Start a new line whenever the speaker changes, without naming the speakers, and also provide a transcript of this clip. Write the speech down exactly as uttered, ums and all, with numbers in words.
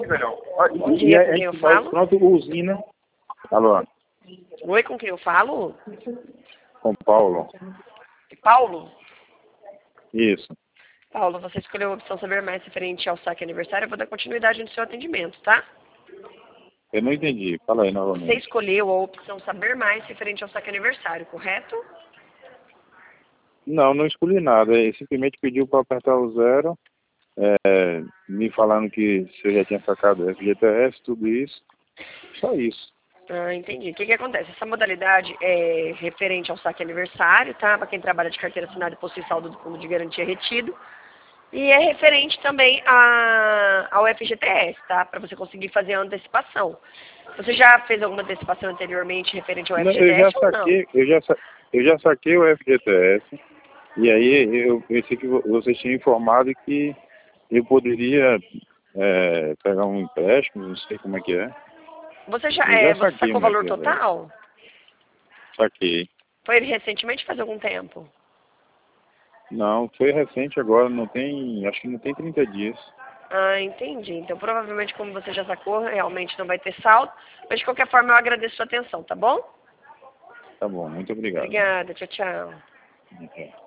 Bom dia, com quem eu
vai
falo?
pronto, usina. Alô,
Oi, com quem eu falo?
com Paulo.
Paulo?
Isso.
Paulo, você escolheu a opção saber mais referente ao saque aniversário. Eu vou dar continuidade no seu atendimento, tá?
Eu não entendi. Fala aí
Você
novamente.
escolheu a opção saber mais referente ao saque aniversário, correto?
Não, não escolhi nada. Ele simplesmente pediu para apertar o zero, é, me falando que você já tinha sacado F G T S, tudo isso. Só isso.
Ah, entendi. O que que acontece? Essa modalidade é referente ao saque aniversário, tá? Para quem trabalha de carteira assinada e possui saldo do fundo de garantia retido. E é referente também a, ao F G T S, tá? Para você conseguir fazer a antecipação. Você já fez alguma antecipação anteriormente referente ao
Não, eu já
F G T S ou não?
saquei, eu já, sa- eu já saquei o F G T S. E aí eu pensei que vo- vocês tinham informado que eu poderia é, pegar um empréstimo, não sei como é que é.
Você já
Eu
é,
já
você
saquei
sacou
o
o
meu
valor
F G T S.
total?
Saquei.
Foi recentemente, faz algum tempo?
Não, foi recente agora, não tem, acho que não tem trinta dias.
Ah, entendi. Então, provavelmente, como você já sacou, realmente não vai ter saldo. Mas, de qualquer forma, eu agradeço a sua atenção, tá bom?
Tá bom, muito obrigado.
Obrigada. Tchau, tchau.
Ok.